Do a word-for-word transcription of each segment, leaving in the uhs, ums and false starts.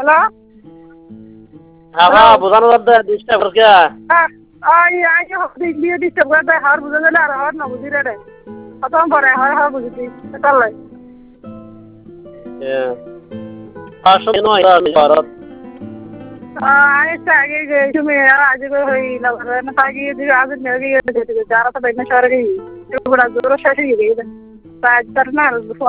hello হ্যাঁ বুঝানো যাচ্ছে ডিস্টার্ব করছে আই আই দেখবি ডিস্টার্ব করে হার বুঝা গেলে আর হার না বুঝি রে প্রথম পরে হার হার বুঝি তাহলে আসলে নয় ভারত আই আগে তুমি আজ হই লাগবে না তাই দিয়ে আজ মেরে গিয়ে যেতে যারা তো বাইনা শহরে গই বড় জোর শেষে গিয়ে তাই তার না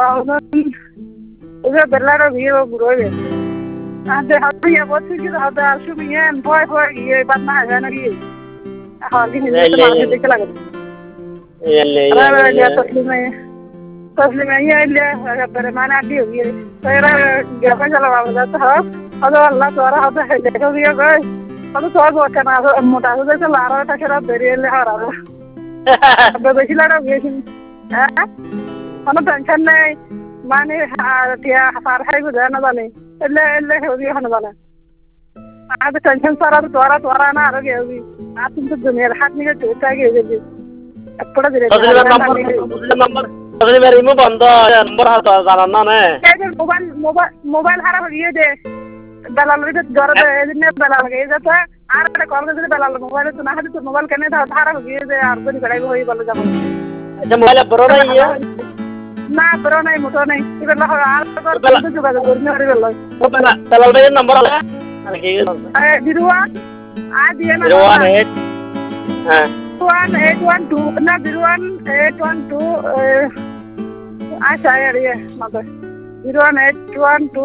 ওদের বেলার ভিড় বুড়োবে আদে হাতিয়া বসে কি হাদা সুমিয়েন ভয় ভয় গিয়ে বাদ না জানা গিয়ে হালি নিয়ে তো মাঝে দেখে লাগে এলে আরে ya তসলিমে তসলিমে ইয়ে আরে মানে আদি গিয়ে তারা গেছে চলা বাবা তো হাস আদা আল্লাহ তোরা হাদা দেখো গিয়ে গই আদা তো বসে না মোটা হয়ে গেছে লারাটা সেরা বেরিয়ে হারাবে বেশি লাড়া গিয়েছি হ্যাঁ কোনো টেনশন নেই মানে টিয়া হার হাই বুঝা না জানে এলে এলে হেবি হন জানে আজ টেনশন সারা তোরা তোরা না আর গেবি আর তুমি তো দুনিয়ার হাত নিয়ে চুটা গিয়ে যাবি একটা দিলে নম্বর তসলিমের ইমো বন্ধ নম্বর হাত জানা না না মোবাইল মোবাইল মোবাইল হারা হয়ে দে বেলাল রে ধরে দে এদিনে বেলাল গিয়ে যেতে আর একটা কল করে বেলাল মোবাইল তো না হাতে তো মোবাইল কেনে হারা হয়ে দে আর বলি গড়াই হই বলে যাব আচ্ছা মোবাইল বড় নাই না বড় নাই মোটো নাই এবার না আর তো যোগাযোগ করনি আরে বেলাল ও বেলাল বেলাল ভাইয়ের নম্বর আছে আর কি এ জিরোয়ান আ দিয়ে না জিরো ওয়ান এইট হ্যাঁ one eight one two না zero one eight one two আচ্ছা আরে mother zero one eight one two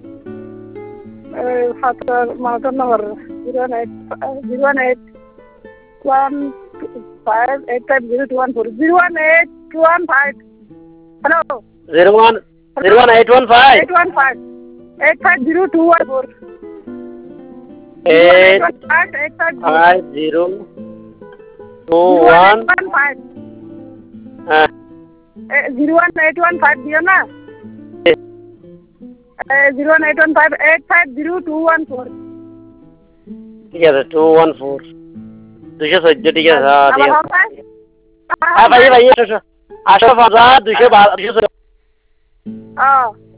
father mother number zero one eight zero one eight one five eight five zero two one four zero one eight one five hello zero one zero one eight one five eight one five eight five zero two one four eight eight five zero two one five হ্যাঁ zero one eight one five দিও না zero one eight one five eight five zero two one four ঠিক আছে two one four দুশো চোদ্দ ঠিক আছে হ্যাঁ ভাই ভাই আসো আসো বাজার দুশো দুশো ও